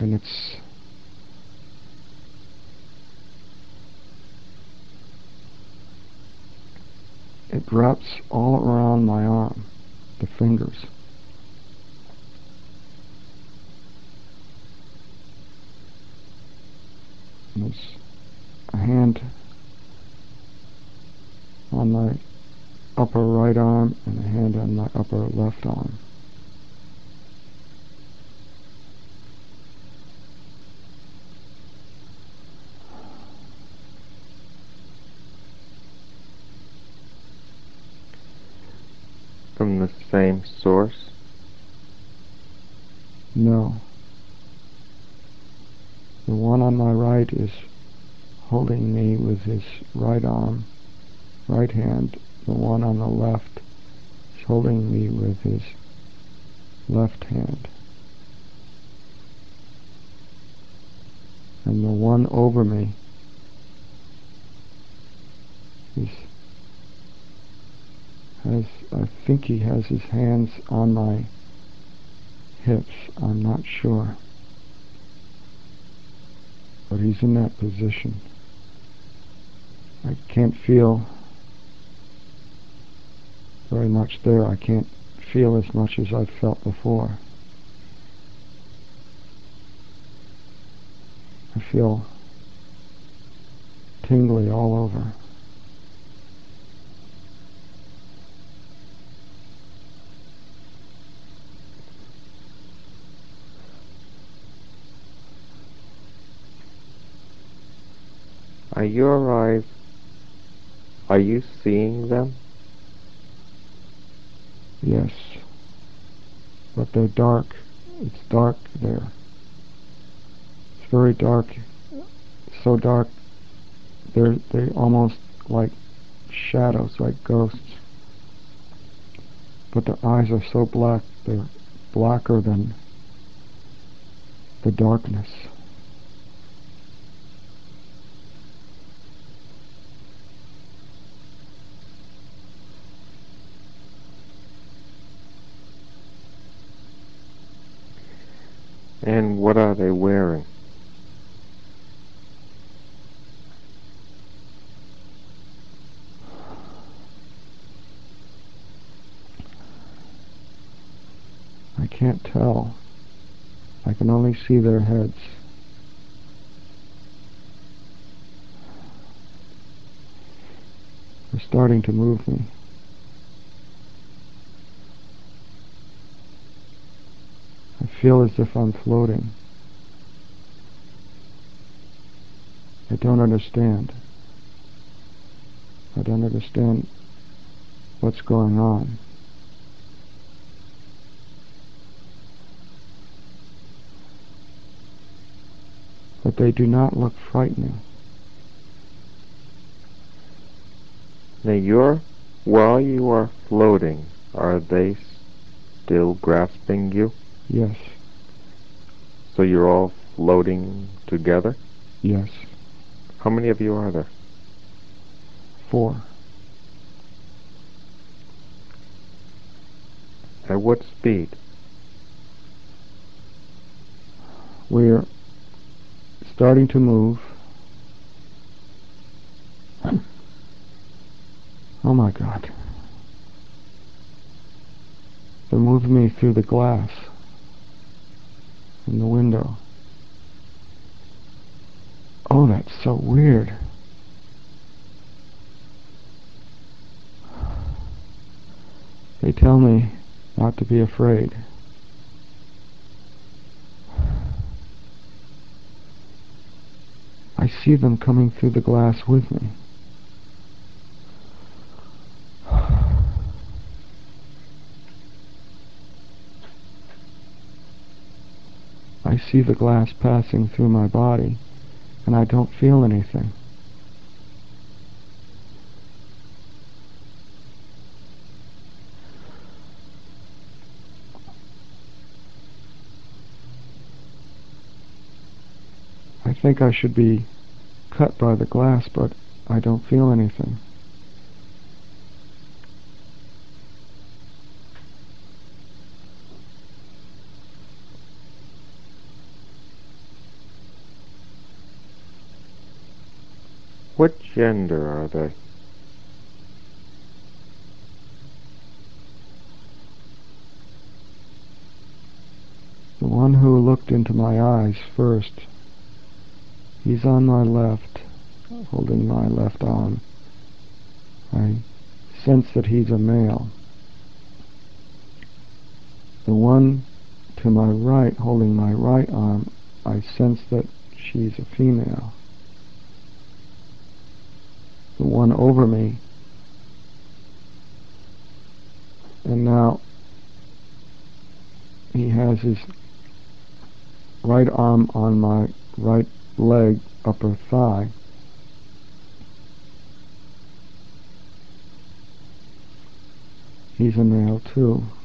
and it wraps all around my arm, the fingers. And there's a hand on my upper right arm and a hand on my upper left arm. From the same source? No. The one on my right is holding me with his right arm, right hand. The one on the left is holding me with his left hand. And the one over me I think he has his hands on my hips. I'm not sure. But he's in that position. I can't feel very much there. I can't feel as much as I've felt before. I feel tingly all over. Are your eyes, are you seeing them? Yes. But they're dark. It's dark there. It's very dark. So dark, they almost like shadows, like ghosts. But the eyes are so black, they're blacker than the darkness. And what are they wearing? I can't tell. I can only see their heads. They're starting to move me. I feel as if I'm floating. I don't understand. I don't understand what's going on. But they do not look frightening. Now while you are floating, are they still grasping you? Yes. So you're all floating together? Yes. How many of you are there? 4. At what speed? We're starting to move. Oh my God. They're moving me through the glass in the window. Oh, that's so weird. They tell me not to be afraid. I see them coming through the glass with me. I see the glass passing through my body, and I don't feel anything. I think I should be cut by the glass, but I don't feel anything. What gender are they? The one who looked into my eyes first, he's on my left, holding my left arm. I sense that he's a male. The one to my right, holding my right arm, I sense that she's a female. The one over me, and now he has his right arm on my right leg, upper thigh. He's a male too.